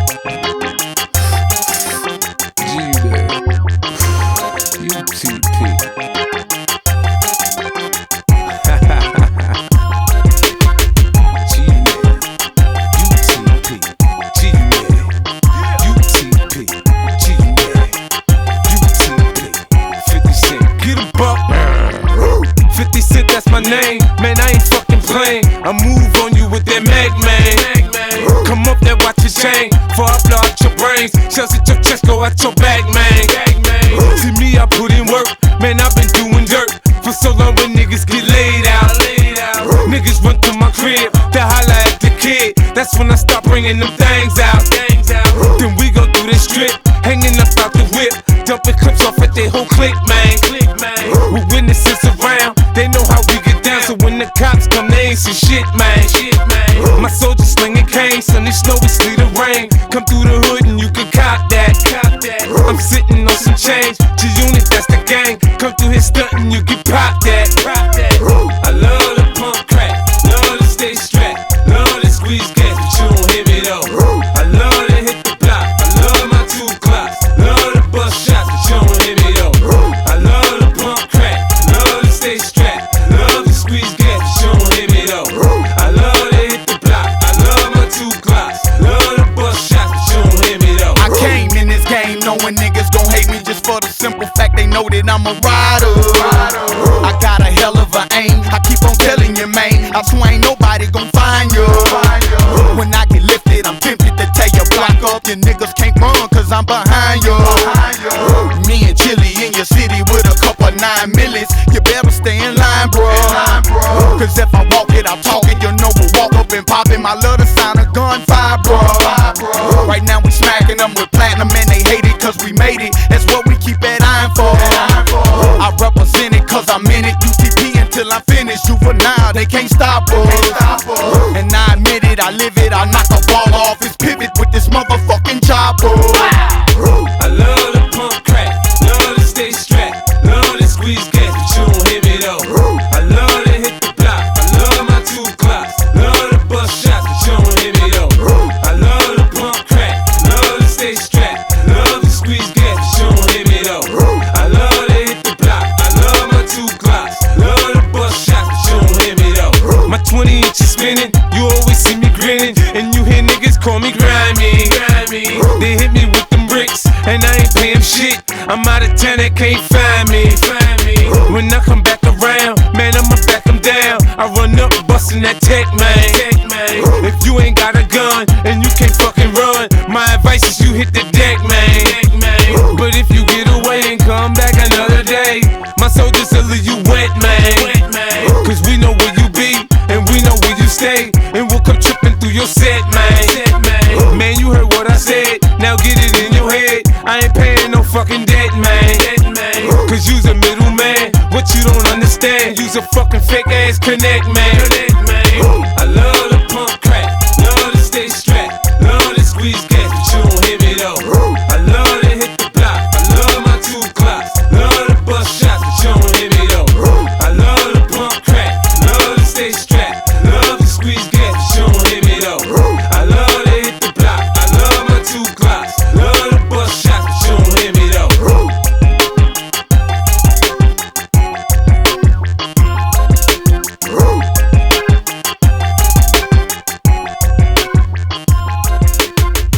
Name, man, I ain't fucking playing. I move on you with that mag, man. Come up there, watch your chain. For I blow out your brains. Shells at your chest, go out your back, man. See me, I put in work. Man, I've been doing dirt for so long when niggas get laid out. Niggas run through my crib, they holla at the kid. That's when I start bringing them things out. Then we go through the strip, hanging up out the whip, dumping clips off at their whole clique, man. With witnesses around, they know how we get down. So when the cops come, they ain't see shit, man. My soldiers slinging canes, sunny, snowy, sleet, or rain. Come through the hood and you can cop that. I'm sitting on some change, G-Unit, that's the gang. Come through here stunting, you can pop that. I love the pump crack, love to stay strapped, love to squeeze gas, but you don't hear me though. I love to hit the block, I love my 2 clocks, love to bust shots, but you don't hear me though. I love the pump crack, love to stay strapped, love to squeeze gas, but you don't hear me though. I love to hit the block, I love my 2 clocks, love to bust shots, but you don't hear me though. I came in this game knowing niggas gon' hate me just for the simple fact they know that I'm a rider. I got a hell of a aim, I keep on telling you, man, I swear ain't nobody gon' find you. When I get lifted, I'm tempted to tear your block up. Your niggas can't run cause I'm behind you. Me and Chili in your city with a couple 9 millies. You better stay in line, bro. Cause if I walk it, I talk it. You know we'll walk up and pop it. I love the sound of gunfire, bro. Right now we smacking them with platinum and they hate it cause we made it. That's what we keep that iron for. I represent it cause I'm in it. UTP until I'm finished. Juvenile, they can't stop us. And I admit it, I live it. I knock a ball off his pivot with this motherfucking chopper. I love the pump crack, love to stay strapped, love to squeeze gas, but you don't hear me though. I love to hit the block, I love my 2 clocks, love to bust shots, but you don't hear me though. I love the pump crack, love to stay strapped, love to squeeze gas, but you don't hear me though. I love to hit the block, I love my 2 clocks, love to bust shots, but you don't hear me though. My 20 inches spinning, you always see me grinning, and you hear niggas call me grimy. They hit me with them bricks, and I ain't paying shit. I'm out of town, they can't find me. When I come back around, man, I'ma back them down. I run up, bustin' that tech, man. If you ain't got a gun, and you can't fucking run, my advice is you hit the deck, man. But if you get away and come back another day, my soldiers will leave you wet, man. Cause we know where you be, and we know where you stay, and we'll come tripping through your set, man. Man, you heard what I said, now get it in your head. I ain't paying no fucking debt, man. Cause you's a middleman, what you don't understand, you's a fucking fake ass connect, man. I love the pump crack, love to stay strapped, love to squeeze